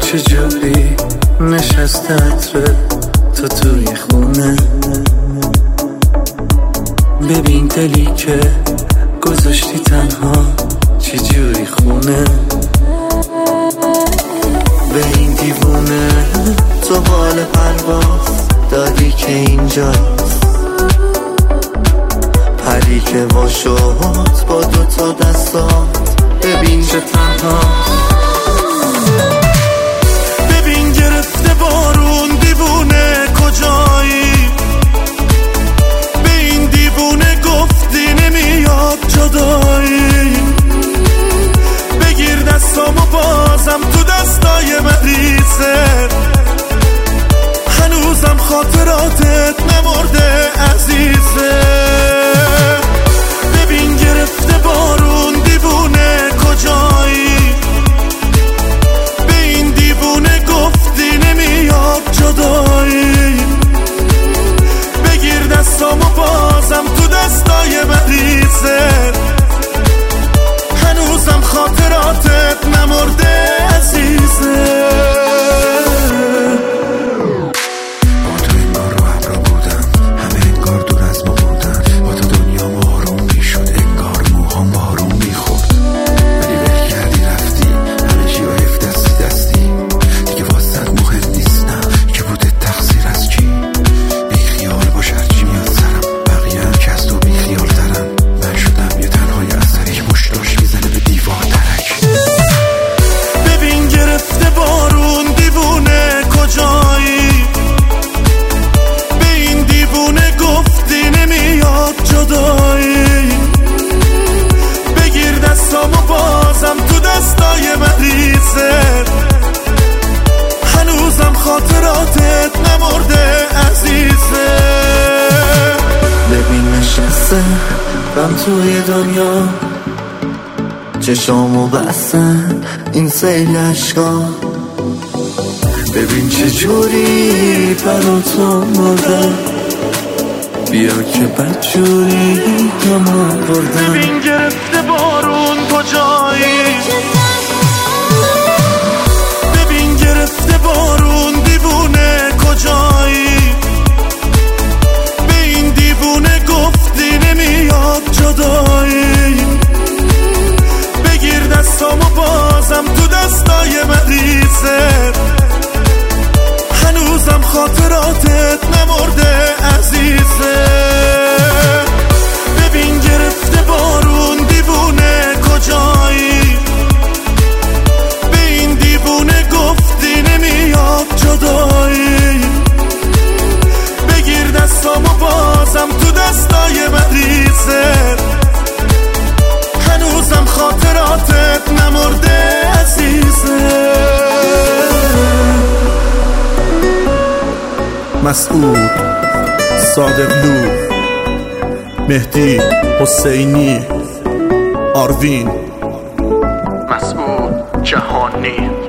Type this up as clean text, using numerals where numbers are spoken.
چجوری نشسته عطر تو توی خونه. ببین دلی که گذاشتی تنها چجوری خونه. به این دیوونه تو بال پرواز دادی که اینجاست. پری که وا شد با دوتا دستات ببین چه تنهاست. ببین گرفته بارون دیوونه کجایی. به این دیوونه گفتی نمیاد جدایی. بگیر دستامو بازم تو دستای مریضه. هنوزم خاطراتت نمرده عزیزه. ببین گرفته بارون دیوونه کجایی. به این دیوونه گفتی نمیاد جدایی. بگیر دستامو بازم تو دستای مریضه. هنوزم خاطراتت نمرده عزیزه. هنوزم خاطراتت نمرده عزیزه. ببین نشسته من توی دنیا. چشامو بستن این سیل عشقا. ببین چه جوری برا تو مرده. بیا که بدجوری همه بردم. ببین گرفته بارون کجایی. ببین گرفته بارون دیوونه کجایی. به این دیوونه گفتی نمیاد جدایی. بگیر دستامو بازم تو دستای مریضه. هنوزم خاطراتت نمرده عزیزه. ببین گرفته بارون دیوونه کجایی. به این دیوونه گفتی نمیاد جدایی. بگیر دستامو بازم تو دستای مریضه. هنوزم خاطراتت نمرده عزیزه. مسعود صادقلو، مهدی حسینی، آروین، مسعود جهانی.